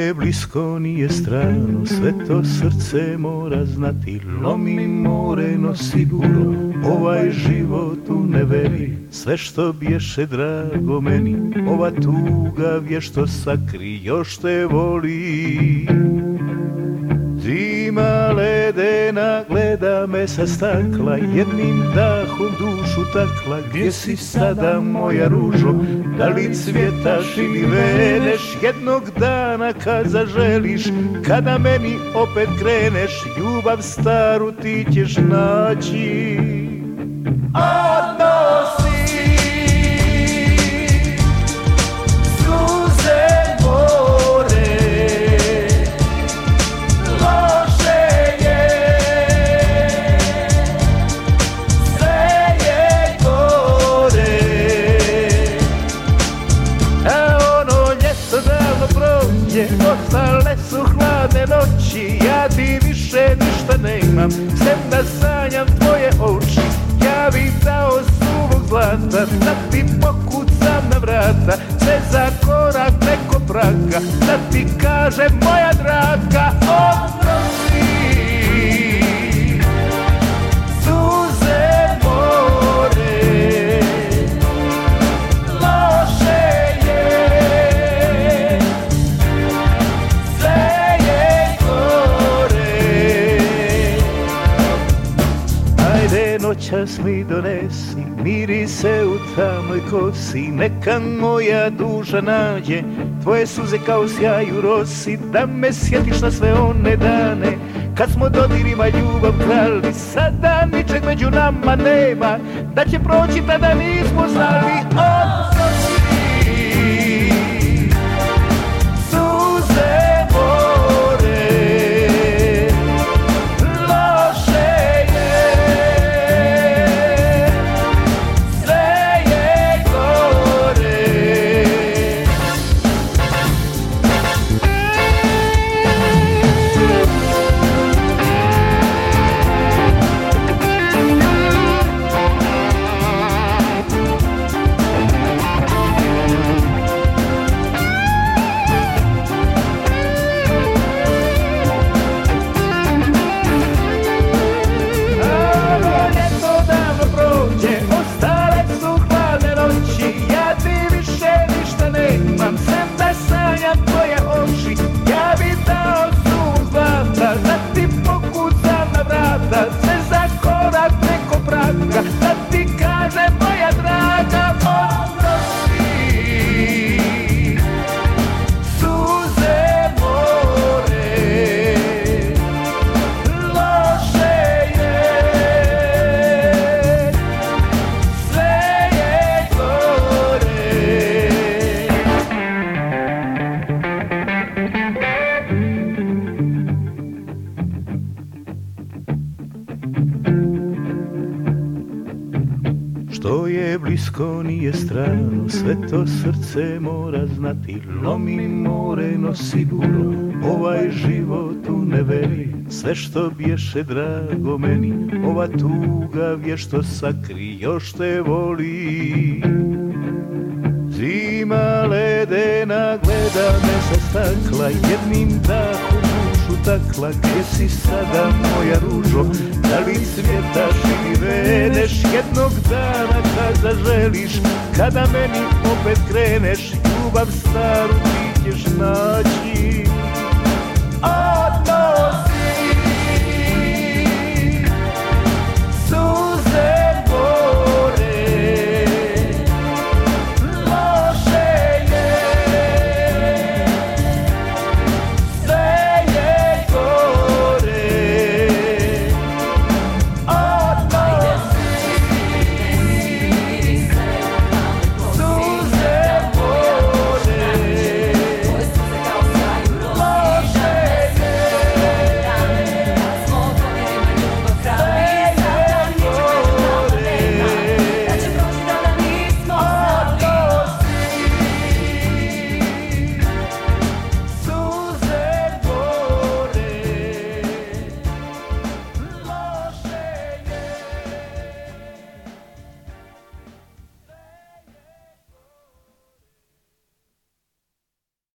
je blisko nije strano, sve to srce mora znati. Lomi more nosi buro, ovaj život u neveri, sve što bješe drago meni, ova tuga vješto sakri, još te voli. Zima ledena gleda me sa stakla, jednim dahom dušu takla. Gdje si sada moja ružo, da li cvjetaš ili veneš? Jednog dana kad zaželiš, kada meni opet kreneš, ljubav staru ti ćeš naći. Odnosi ostale su hladne noći, ja ti više ništa nemam, sem da sanjam tvoje oči. Ja bih dao suvog zlata, da ti pokucam na vrata, sve za korak preko praga, da ti kažem moja draga, odnosi suze more, loše je. Noćas mi donesi mirise u tamnoj kosi, neka moja duša nađe tvoje suze kao sjaj u rosi, da me sjetiš na sve one dane kad smo dodirima ljubav krali. Sada ničeg među nama nema, da će proći tada nismo znali. Odnosi suze more, da ti kaže moja draga, odnosi suze more, loše je, sve je gore. Što je blisko nije strano, sve to srce mora znati. Lomi more nosi buro, ovaj život u neveri, sve što bješe drago meni, ova tuga vješto sakri, još te voli. Zima ledena gleda me sa stakla, jednim dahom dušu takla. Gdje si sada moja ružo, da li cvjetaš ili veneš? Jednog dana kad zaželiš, kada meni opet kreneš, ljubav staru ti ćeš naći.